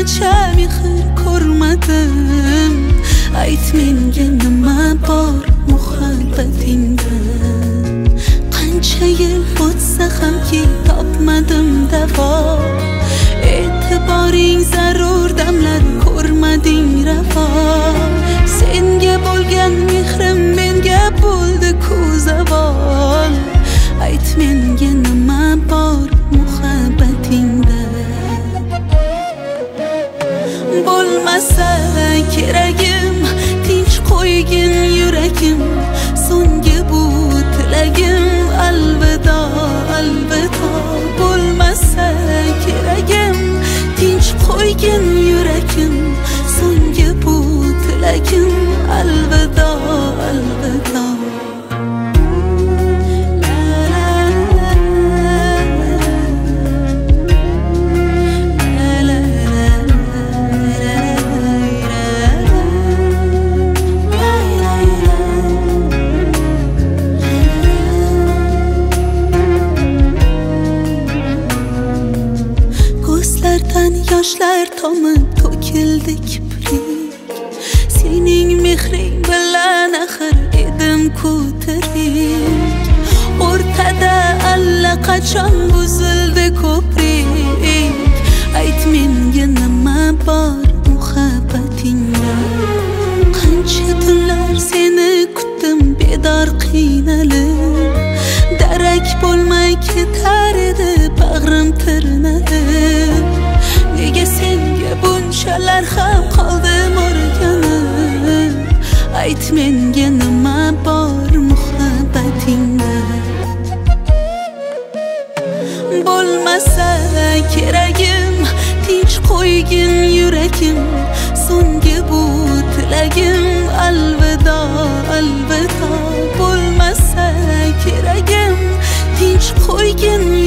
necha mehr ko'rmadim. Ayt menga nima bor muhabbatingda. Qancha yil o'tsa hamki topmadim davo. E'tiboring zarur damlar ko'rmading ravo. Senga bo'lgan mehrim menga bo'ldi ku zavol. Ayt menga nima bor muhabbatingda. Bo'lmasa keragim, tinch qo'ygin yuragim. So'nggi bu tilagim, alvido, alvido. Bo'lmasa keragim, tinch qo'ygin yuragim. So'nggi bu tilagim, alvido, alvido. Yoshlar tomib to'kildi kiprik. Sening mehring bilan axir edim ku tirik. O'rtada allaqachon buzildi ko'prik. Ayt menga nima bor muhabbatingda. Qancha tunlar seni kutdim bedor qiynalib. Darak bo'lmay ketar edi bag'rim tirnalib. Nega senga bunchalar ham qoldim o'rganib. Ayt menga nima bor muhabbatingda. Bo'lmasa keragim, tinch qo'ygin yuragim. So'nggi bu tilagim, alvido, alvido. Bo'lmasa keragim, tinch qo'ygin